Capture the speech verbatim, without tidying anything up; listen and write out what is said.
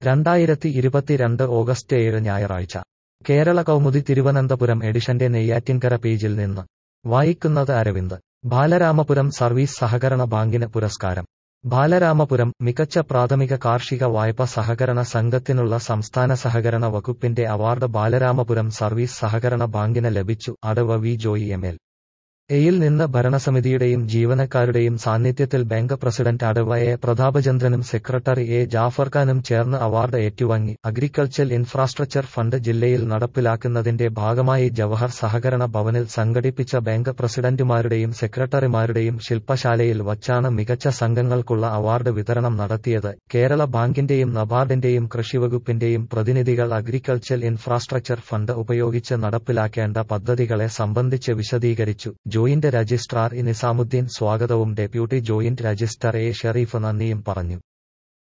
രണ്ടായിരത്തി ഇരുപത്തിരണ്ട് ഓഗസ്റ്റ് ഏഴ് ഞായറാഴ്ച കേരള കൗമുദി തിരുവനന്തപുരം എഡിഷന്റെ നെയ്യാറ്റിൻകര പേജിൽ നിന്ന് വായിക്കുന്നത് അരവിന്ദ്. ബാലരാമപുരം സർവീസ് സഹകരണ ബാങ്കിന് പുരസ്കാരം. ബാലരാമപുരം മികച്ച പ്രാഥമിക കാർഷിക വായ്പ സഹകരണ സംഘത്തിനുള്ള സംസ്ഥാന സഹകരണ വകുപ്പിന്റെ അവാർഡ് ബാലരാമപുരം സർവീസ് സഹകരണ ബാങ്കിന് ലഭിച്ചു. Adava V Joy M L എയിൽ നിന്ന് ഭരണസമിതിയുടെയും ജീവനക്കാരുടെയും സാന്നിധ്യത്തിൽ ബാങ്ക് പ്രസിഡന്റ് അടവ എ പ്രതാപചന്ദ്രനും സെക്രട്ടറി എ ജാഫർഖാനും ചേർന്ന് അവാർഡ് ഏറ്റുവാങ്ങി. അഗ്രികൾച്ചർ ഇൻഫ്രാസ്ട്രക്ചർ ഫണ്ട് ജില്ലയിൽ നടപ്പിലാക്കുന്നതിന്റെ ഭാഗമായി ജവഹർ സഹകരണ ഭവനിൽ സംഘടിപ്പിച്ച ബാങ്ക് പ്രസിഡന്റുമാരുടെയും സെക്രട്ടറിമാരുടെയും ശില്പശാലയിൽ വച്ചാണ് മികച്ച സംഘങ്ങൾക്കുള്ള അവാർഡ് വിതരണം നടത്തിയത്. കേരള ബാങ്കിന്റെയും നബാർഡിന്റെയും കൃഷിവകുപ്പിന്റെയും പ്രതിനിധികൾ അഗ്രികൾച്ചർ ഇൻഫ്രാസ്ട്രക്ചർ ഫണ്ട് ഉപയോഗിച്ച് നടപ്പിലാക്കേണ്ട പദ്ധതികളെ സംബന്ധിച്ച് വിശദീകരിച്ചു. ജോയിന്റ് രജിസ്ട്രാർ ഇ നിസാമുദ്ദീൻ സ്വാഗതവും deputy joint registrar A Shereef നന്ദിയും പറഞ്ഞു.